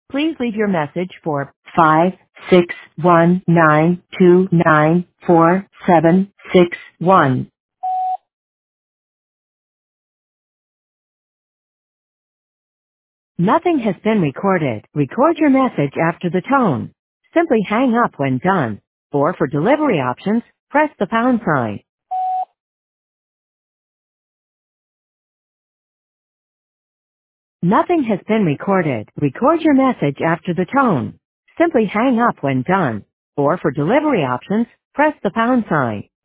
Please leave your message for 56192944761. Nothing has been recorded. Record your message after the tone. Simply hang up when done. Or for delivery options, press the pound sign. Nothing has been recorded. Record your message after the tone. Simply hang up when done. Or for delivery options, press the pound sign.